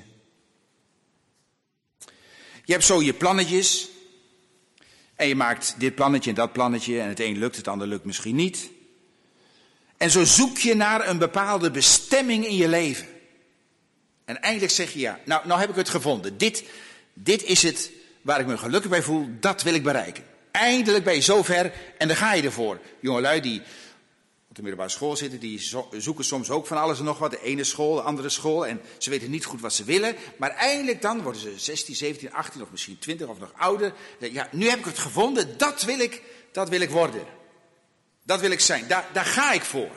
Je hebt zo je plannetjes. En je maakt dit plannetje en dat plannetje en het een lukt, het ander lukt misschien niet. En zo zoek je naar een bepaalde bestemming in je leven. En eindelijk zeg je ja, nou, nou heb ik het gevonden. Dit, dit is het waar ik me gelukkig bij voel, dat wil ik bereiken. Eindelijk ben je zover en dan ga je ervoor. Jongelui die op de middelbare school zitten, die zo, zoeken soms ook van alles en nog wat. De ene school, de andere school en ze weten niet goed wat ze willen. Maar eindelijk dan worden ze zestien, zeventien, achttien of misschien twintig of nog ouder. Ja, nu heb ik het gevonden, dat wil ik, dat wil ik worden. Dat wil ik zijn, daar, daar ga ik voor.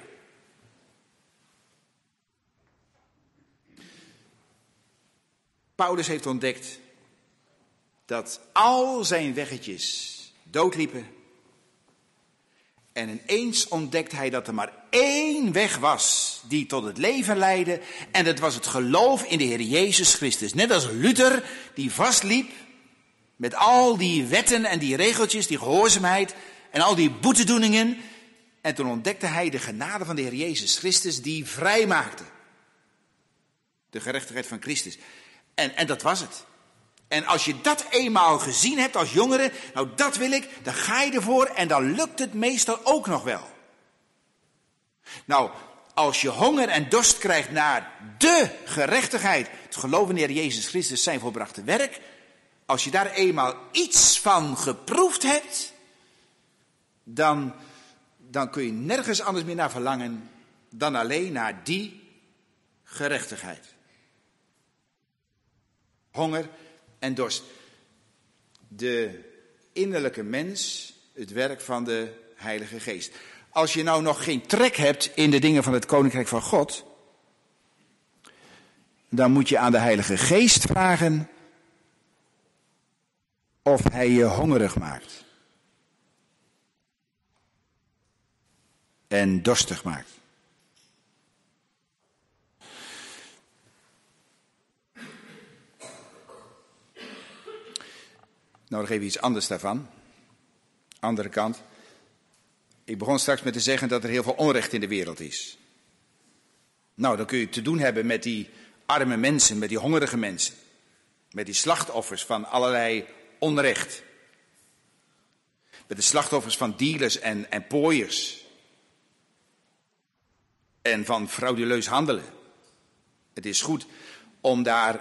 Paulus heeft ontdekt dat al zijn weggetjes doodliepen. En ineens ontdekt hij dat er maar één weg was die tot het leven leidde. En dat was het geloof in de Heer Jezus Christus. Net als Luther die vastliep met al die wetten en die regeltjes, die gehoorzaamheid en al die boetedoeningen. En toen ontdekte hij de genade van de Heer Jezus Christus die vrijmaakte. De gerechtigheid van Christus. En, en dat was het. En als je dat eenmaal gezien hebt als jongere, nou dat wil ik, dan ga je ervoor en dan lukt het meestal ook nog wel. Nou, als je honger en dorst krijgt naar de gerechtigheid, het geloven in de Heer Jezus Christus, zijn volbrachte werk, als je daar eenmaal iets van geproefd hebt, dan, dan kun je nergens anders meer naar verlangen dan alleen naar die gerechtigheid. Honger en dorst. De innerlijke mens, het werk van de Heilige Geest. Als je nou nog geen trek hebt in de dingen van het Koninkrijk van God, dan moet je aan de Heilige Geest vragen of hij je hongerig maakt. En dorstig maakt. Nou, nog even iets anders daarvan. Andere kant. Ik begon straks met te zeggen dat er heel veel onrecht in de wereld is. Nou, dan kun je te doen hebben met die arme mensen, met die hongerige mensen. Met die slachtoffers van allerlei onrecht. Met de slachtoffers van dealers en, en pooiers. En van frauduleus handelen. Het is goed om daar,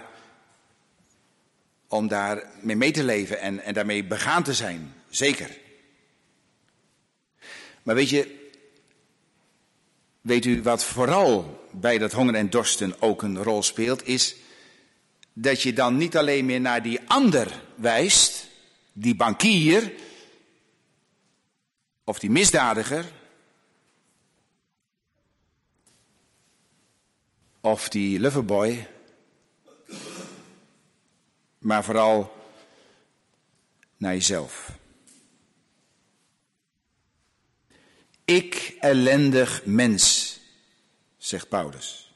om daar mee mee te leven en, en daarmee begaan te zijn. Zeker. Maar weet je, weet u wat vooral bij dat honger en dorsten ook een rol speelt, is dat je dan niet alleen meer naar die ander wijst, die bankier of die misdadiger of die loverboy, maar vooral naar jezelf. Ik ellendig mens, zegt Paulus.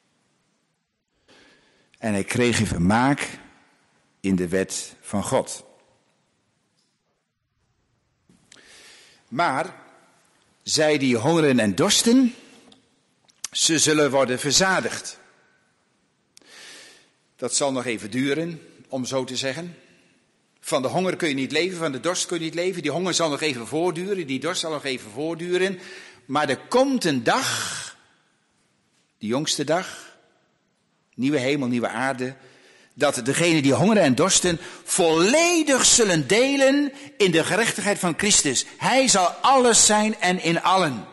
En hij kreeg een vermaak in de wet van God. Maar, zij die hongeren en dorsten, ze zullen worden verzadigd. Dat zal nog even duren, om zo te zeggen. Van de honger kun je niet leven, van de dorst kun je niet leven. Die honger zal nog even voortduren, die dorst zal nog even voortduren. Maar er komt een dag, de jongste dag, nieuwe hemel, nieuwe aarde, dat degenen die hongeren en dorsten volledig zullen delen in de gerechtigheid van Christus. Hij zal alles zijn en in allen.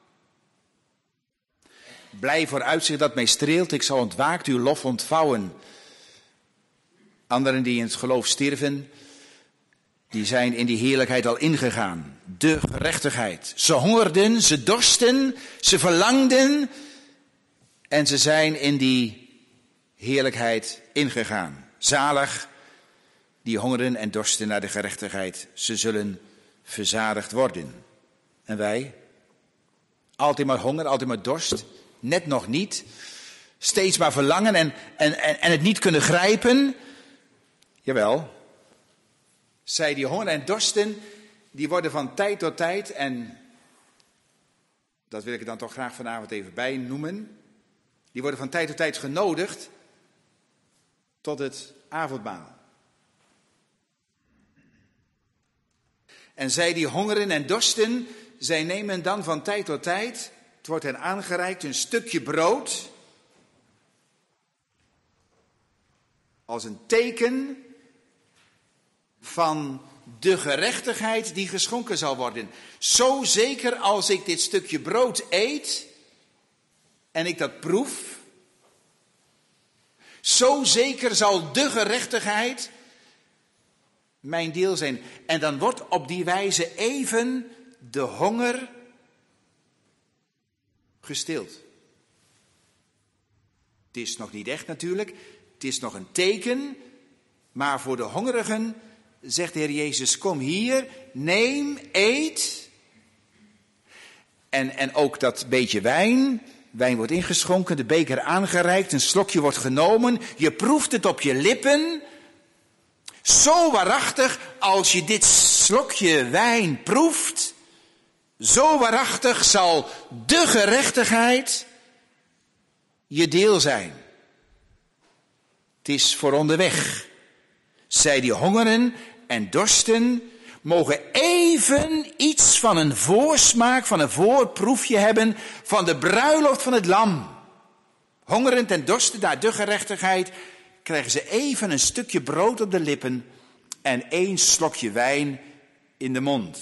Blij vooruitzicht dat mij streelt, ik zal ontwaakt uw lof ontvouwen. Anderen die in het geloof stierven, die zijn in die heerlijkheid al ingegaan. De gerechtigheid. Ze hongerden, ze dorsten, ze verlangden en ze zijn in die heerlijkheid ingegaan. Zalig, die hongeren en dorsten naar de gerechtigheid. Ze zullen verzadigd worden. En wij? Altijd maar honger, altijd maar dorst. Net nog niet. Steeds maar verlangen en, en, en, en het niet kunnen grijpen. Jawel. Zij die honger en dorsten, die worden van tijd tot tijd, en dat wil ik er dan toch graag vanavond even bij noemen, die worden van tijd tot tijd genodigd tot het avondmaal. En zij die hongeren en dorsten, zij nemen dan van tijd tot tijd, het wordt hen aangereikt, een stukje brood, als een teken van de gerechtigheid die geschonken zal worden. Zo zeker als ik dit stukje brood eet en ik dat proef, zo zeker zal de gerechtigheid mijn deel zijn. En dan wordt op die wijze even de honger gestild. Het is nog niet echt natuurlijk, het is nog een teken, maar voor de hongerigen zegt de Heer Jezus, kom hier, neem, eet. En, en ook dat beetje wijn, wijn wordt ingeschonken, de beker aangereikt, een slokje wordt genomen. Je proeft het op je lippen. Zo waarachtig, als je dit slokje wijn proeft, zo waarachtig zal de gerechtigheid je deel zijn. Het is voor onderweg. Zij die hongeren en dorsten mogen even iets van een voorsmaak, van een voorproefje hebben van de bruiloft van het lam. Hongerend en dorstend naar de gerechtigheid krijgen ze even een stukje brood op de lippen en één slokje wijn in de mond.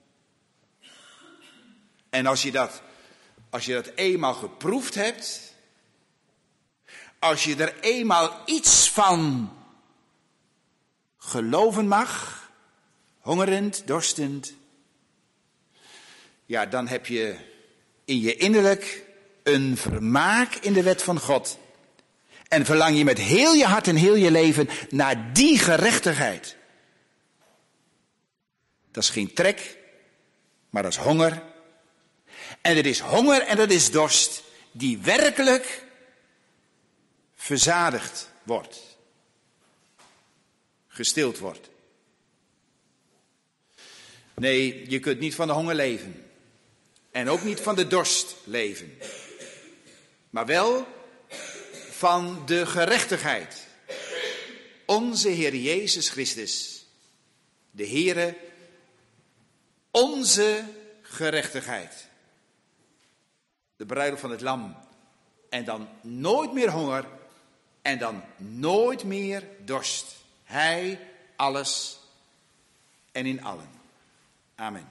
En als je dat, als je dat eenmaal geproefd hebt, als je er eenmaal iets van geloven mag, hongerend, dorstend, ja, dan heb je in je innerlijk een vermaak in de wet van God. En verlang je met heel je hart en heel je leven naar die gerechtigheid. Dat is geen trek, maar dat is honger. En het is honger en dat is dorst die werkelijk verzadigd wordt. Gestild wordt. Nee, je kunt niet van de honger leven. En ook niet van de dorst leven. Maar wel van de gerechtigheid. Onze Heer Jezus Christus. De Heere, onze gerechtigheid. De bruiloft van het lam. En dan nooit meer honger. En dan nooit meer dorst. Hij, alles en in allen. Amen.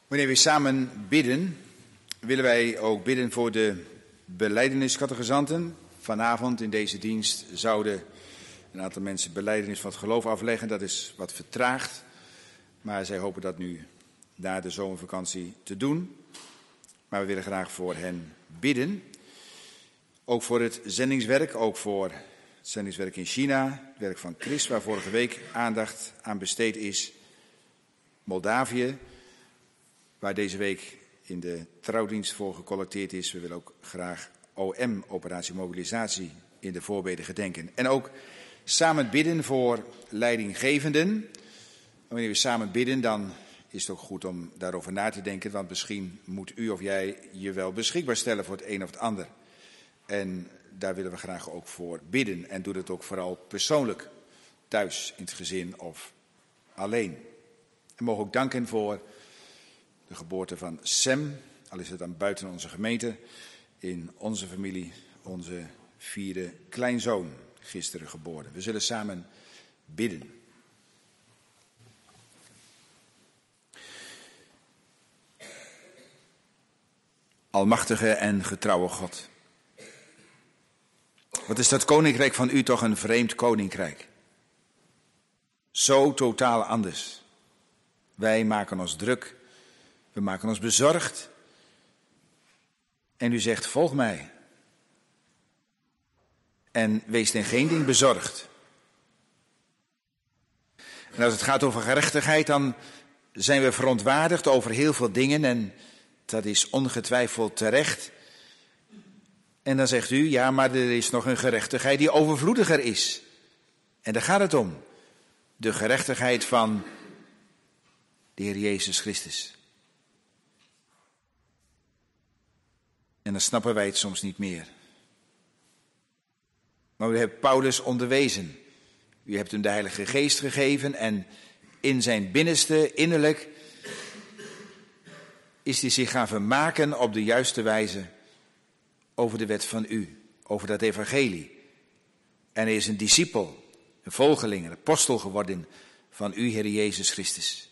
Wanneer we samen bidden, willen wij ook bidden voor de belijdeniscatechisanten. Vanavond in deze dienst zouden een aantal mensen belijdenis van het geloof afleggen. Dat is wat vertraagd, maar zij hopen dat nu na de zomervakantie te doen. Maar we willen graag voor hen bidden. Ook voor het zendingswerk, ook voor het zendingswerk in China, het werk van Chris, waar vorige week aandacht aan besteed is. Moldavië, waar deze week in de trouwdienst voor gecollecteerd is. We willen ook graag O M, operatie mobilisatie, in de voorbeden gedenken. En ook samen bidden voor leidinggevenden. Wanneer we samen bidden, dan is het ook goed om daarover na te denken. Want misschien moet u of jij je wel beschikbaar stellen voor het een of het ander. En daar willen we graag ook voor bidden. En doe dat ook vooral persoonlijk, thuis, in het gezin of alleen. We mogen ook danken voor de geboorte van Sam, al is het dan buiten onze gemeente, in onze familie, onze vierde kleinzoon, gisteren geboren. We zullen samen bidden. Almachtige en getrouwe God, wat is dat koninkrijk van u toch een vreemd koninkrijk? Zo totaal anders. Wij maken ons druk, we maken ons bezorgd. En u zegt, volg mij. En wees in geen ding bezorgd. En als het gaat over gerechtigheid, dan zijn we verontwaardigd over heel veel dingen. En dat is ongetwijfeld terecht. En dan zegt u, ja, maar er is nog een gerechtigheid die overvloediger is. En daar gaat het om. De gerechtigheid van de Heer Jezus Christus. En dan snappen wij het soms niet meer. Maar u hebt Paulus onderwezen. U hebt hem de Heilige Geest gegeven en in zijn binnenste, innerlijk, is hij zich gaan vermaken op de juiste wijze over de wet van u, over dat evangelie. En hij is een discipel, een volgeling, een apostel geworden van u, Heer Jezus Christus.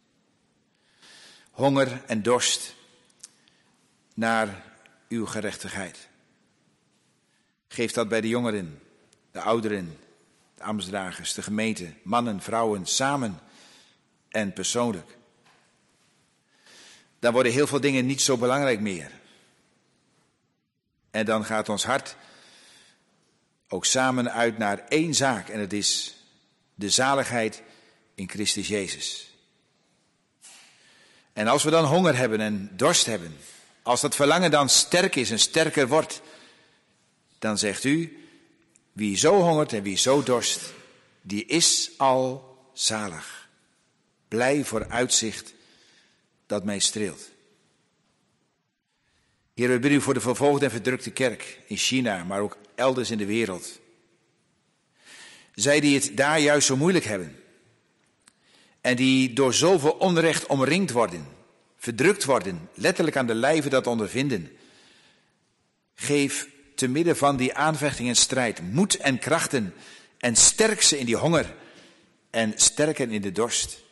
Honger en dorst naar uw gerechtigheid. Geef dat bij de jongeren, de ouderen, de ambtsdragers, de gemeente, mannen, vrouwen, samen en persoonlijk. Dan worden heel veel dingen niet zo belangrijk meer. En dan gaat ons hart ook samen uit naar één zaak. En het is de zaligheid in Christus Jezus. En als we dan honger hebben en dorst hebben, als dat verlangen dan sterk is en sterker wordt, dan zegt u, wie zo hongert en wie zo dorst, die is al zalig. Blij voor uitzicht dat mij streelt. Heer, we bidden u voor de vervolgde en verdrukte kerk in China, maar ook elders in de wereld. Zij die het daar juist zo moeilijk hebben. En die door zoveel onrecht omringd worden, verdrukt worden, letterlijk aan de lijve dat ondervinden. Geef te midden van die aanvechting en strijd moed en krachten en sterk ze in die honger en sterken in de dorst.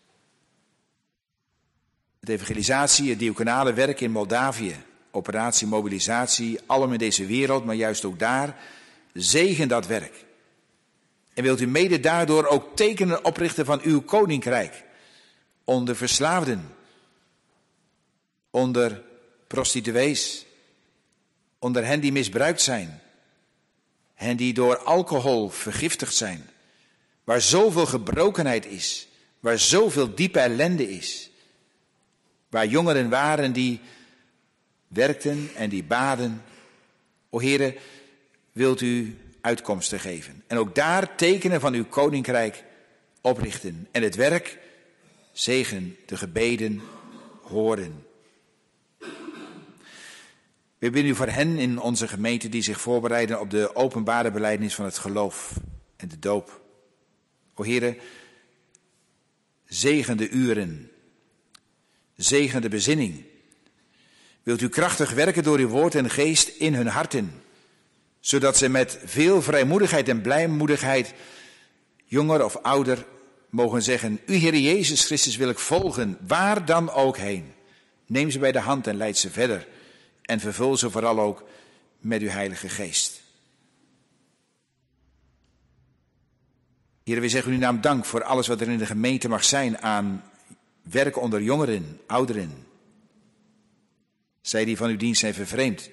Het evangelisatie, het diaconale werk in Moldavië, operatie mobilisatie, allemaal in deze wereld, maar juist ook daar, zegen dat werk. En wilt u mede daardoor ook tekenen oprichten van uw koninkrijk, onder verslaafden, onder prostituees, onder hen die misbruikt zijn, hen die door alcohol vergiftigd zijn, waar zoveel gebrokenheid is, waar zoveel diepe ellende is, waar jongeren waren die werkten en die baden. O Heere, wilt u uitkomsten geven. En ook daar tekenen van uw koninkrijk oprichten. En het werk, zegen, de gebeden, horen. We bidden u voor hen in onze gemeente die zich voorbereiden op de openbare belijdenis van het geloof en de doop. O Heere, zegen de uren, zegen de bezinning. Wilt u krachtig werken door uw woord en geest in hun harten, zodat ze met veel vrijmoedigheid en blijmoedigheid, jonger of ouder, mogen zeggen, u Heere Jezus Christus wil ik volgen, waar dan ook heen. Neem ze bij de hand en leid ze verder. En vervul ze vooral ook met uw Heilige Geest. Heere, we zeggen u naam dank voor alles wat er in de gemeente mag zijn aan werk onder jongeren, ouderen. Zij die van uw dienst zijn vervreemd.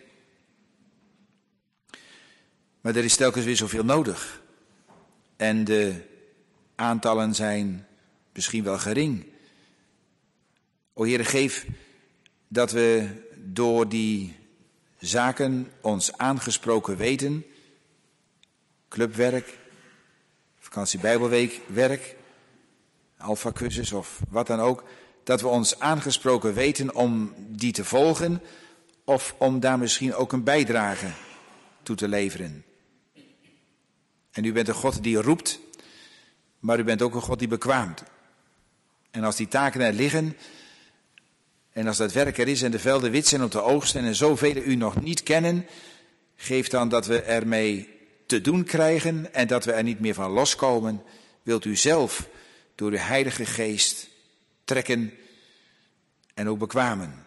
Maar er is telkens weer zoveel nodig. En de aantallen zijn misschien wel gering. O Heere, geef dat we door die zaken ons aangesproken weten, clubwerk, vakantie Bijbelweek, werk, alfacursus of wat dan ook, dat we ons aangesproken weten om die te volgen of om daar misschien ook een bijdrage toe te leveren. En u bent een God die roept, maar u bent ook een God die bekwaamt. En als die taken er liggen, en als dat werk er is en de velden wit zijn om te oogsten en zoveel u nog niet kennen, geef dan dat we ermee te doen krijgen en dat we er niet meer van loskomen. Wilt u zelf door uw Heilige Geest trekken en ook bekwamen.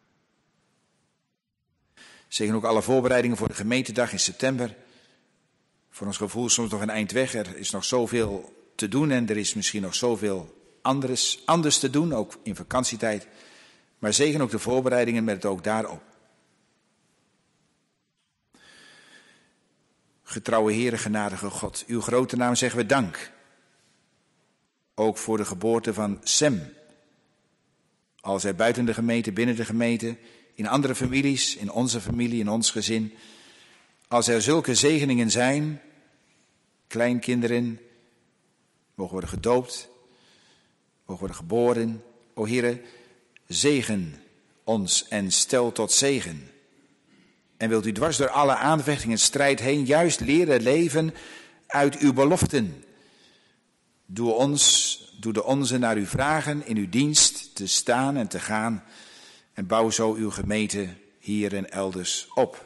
Zegen ook alle voorbereidingen voor de gemeentedag in september. Voor ons gevoel soms nog een eind weg. Er is nog zoveel te doen en er is misschien nog zoveel anders, anders te doen, ook in vakantietijd. Maar zegen ook de voorbereidingen met het ook daarop. Getrouwe Heere, genadige God, uw grote naam zeggen we dank. Ook voor de geboorte van Sem. Al zij buiten de gemeente, binnen de gemeente, in andere families, in onze familie, in ons gezin. Als er zulke zegeningen zijn, kleinkinderen, mogen worden gedoopt, mogen worden geboren. O Heere, zegen ons en stel tot zegen. En wilt u dwars door alle aanvechtingen en strijd heen juist leren leven uit uw beloften. Doe ons, doe de onze naar u vragen in uw dienst te staan en te gaan. En bouw zo uw gemeente hier en elders op.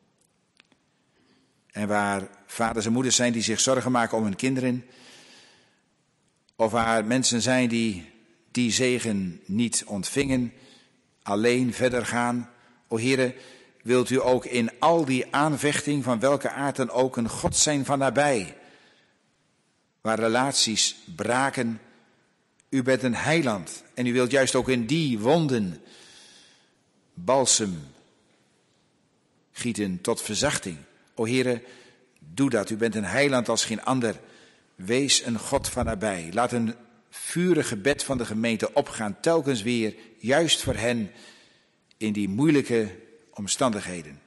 En waar vaders en moeders zijn die zich zorgen maken om hun kinderen. Of waar mensen zijn die die zegen niet ontvingen, alleen verder gaan. O Heere, wilt u ook in al die aanvechting van welke aard dan ook een God zijn van nabij. Waar relaties braken, u bent een heiland. En u wilt juist ook in die wonden balsem gieten tot verzachting. O Heere, doe dat. U bent een heiland als geen ander. Wees een God van nabij. Laat een vurig gebed van de gemeente opgaan, telkens weer, juist voor hen in die moeilijke omstandigheden.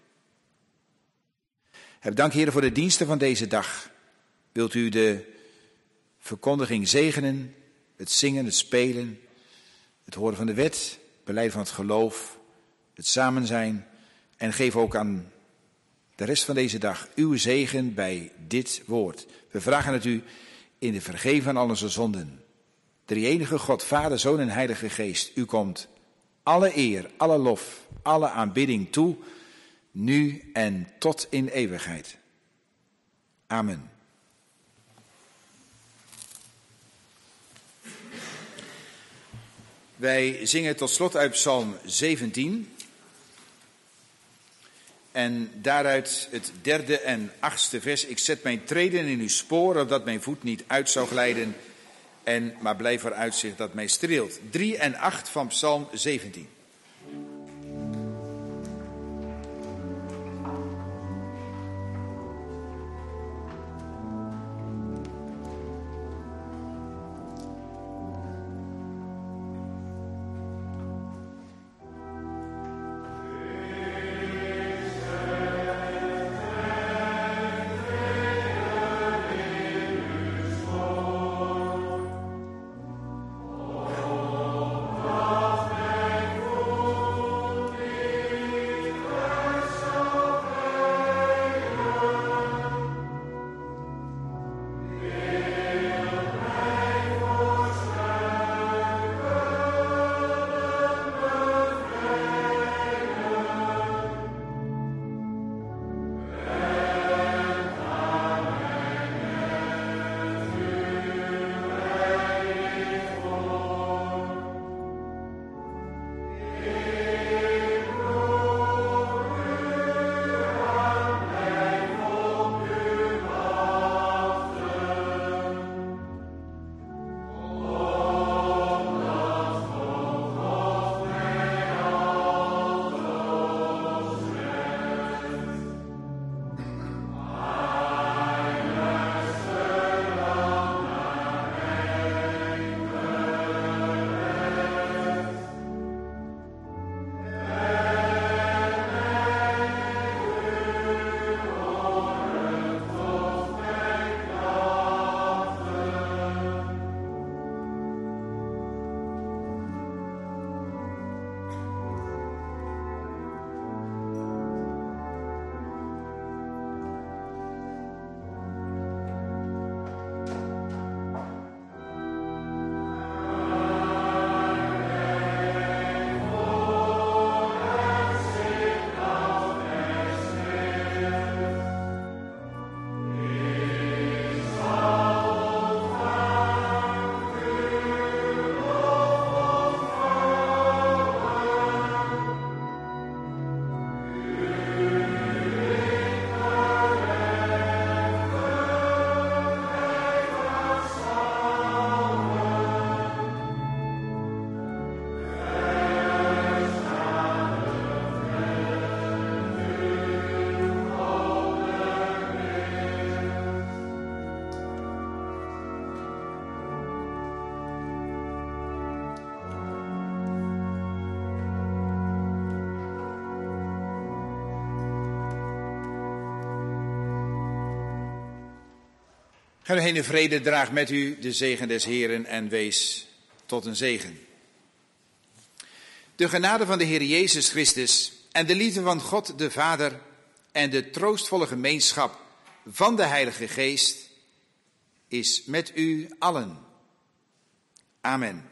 Heb dank, Heere, voor de diensten van deze dag. Wilt u de verkondiging zegenen, het zingen, het spelen, het horen van de wet, het beleid van het geloof, het samen zijn. En geef ook aan de rest van deze dag uw zegen bij dit woord. We vragen het u in de vergeving van al onze zonden. Drie-enige God, Vader, Zoon en Heilige Geest. U komt alle eer, alle lof, alle aanbidding toe, nu en tot in eeuwigheid. Amen. Wij zingen tot slot uit Psalm zeventien. En daaruit het derde en achtste vers. Ik zet mijn treden in uw sporen, opdat mijn voet niet uit zou glijden. En maar blijf vooruitzicht dat mij streelt. drie en acht van Psalm zeventien. Oh Ga nu heen in vrede, draag met u de zegen des Heeren en wees tot een zegen. De genade van de Heer Jezus Christus en de liefde van God de Vader en de troostvolle gemeenschap van de Heilige Geest is met u allen. Amen.